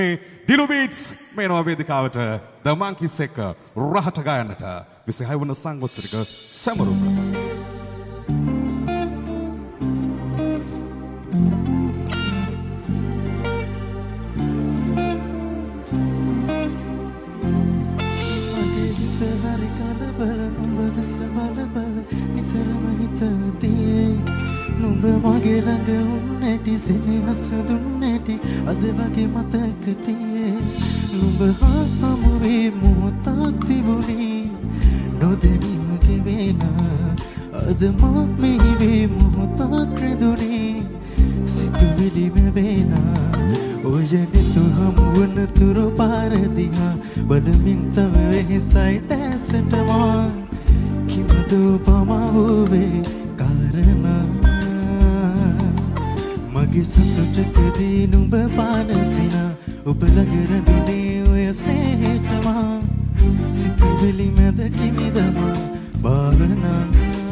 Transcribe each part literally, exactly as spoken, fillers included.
ඩිලු beats මේ නව වේදිකාවට ද මංකිස් එක්ක රහට ගායනට විසිහය වන සංවත්සරික සැමරුම් ප්‍රසංගය. නුඹ මගේ ළඟ උන්නැටි සෙනෙහස දුන්නැටි අද වගේ මතක තියේ නුඹ හා හමුවේ මොහොතක් තිබුණේ නොදැනීම කිවේනා අද මා මේ වේ මොහොතක් රැඳුනේ සිතුවිලි මෙවේනා ඔය නෙතු හමුවන තුරු පාර දිහා බලමින් තව වෙහෙසයි දැසට මා කිමදෝ පමා වූවේ කාරණා මගේ සතුටකදී නුඹ පානසිනා ඔබ ළඟ රැඳුනේ ඔය ස්නේහයටමා සිතුවිලි මැද කිමිදමා භාවනා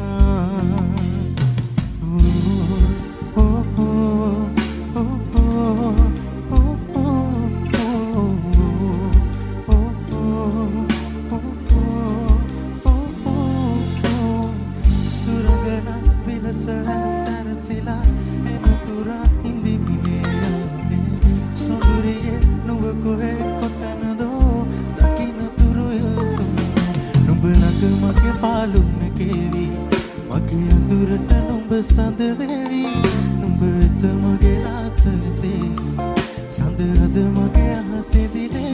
සඳ වේවි නුඹ වෙත මගේ ආසසේ සඳ අද මගේ අහසේ දිලේ